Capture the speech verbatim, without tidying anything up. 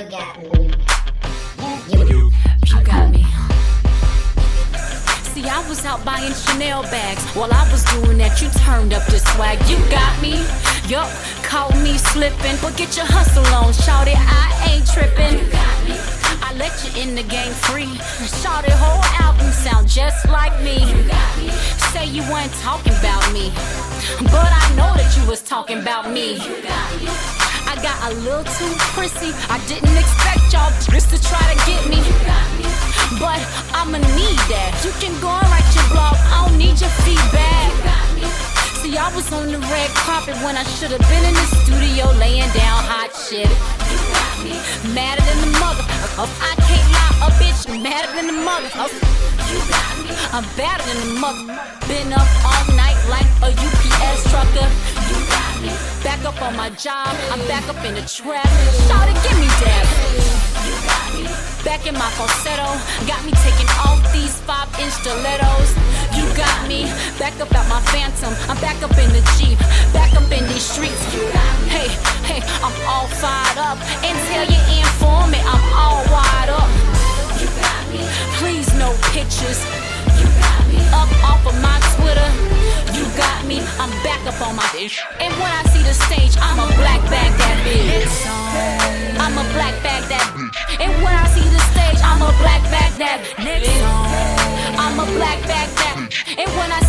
You got me. You, you got me. See, I was out buying Chanel bags. While I was doing that, you turned up the swag. You got me. Yup, caught me slipping. But get your hustle on, shawty, I ain't tripping. You got me. I let you in the game free. Shawty, whole album sound just like me. You got me. Say you weren't talking about me, but I know that you was talking about me. You got me. I got a little too prissy. I didn't expect y'all just to try to get me. You got me. But I'ma need that. You can go and write your blog, I don't need your feedback. You got me. See, I was on the red carpet when I should've been in the studio laying down hot shit. You got me. Madder than the mother. I can't lie, a bitch madder than the mother. You got me. I'm better than the mother. Been up all night like a U P S trucker. You got me. Back up on my job, I'm back up in the trap. Shawty, give me that. You got me. Back in my falsetto, got me taking off these five-inch stilettos. You got me. Back up at my Phantom, I'm back up in the Jeep, back up in these streets. You got me. Hey, hey, I'm all fired up. And tell your informant I'm all wide up. You got me. Please no pictures. You got me. Up off of my Twitter. You got me. I'm back up on my bitch. And when I see the stage, I'm a black bag that bitch. I'm a black bag that bitch. And when I see the stage, I'm a black bag that bitch. I'm a black bag that bitch. And when I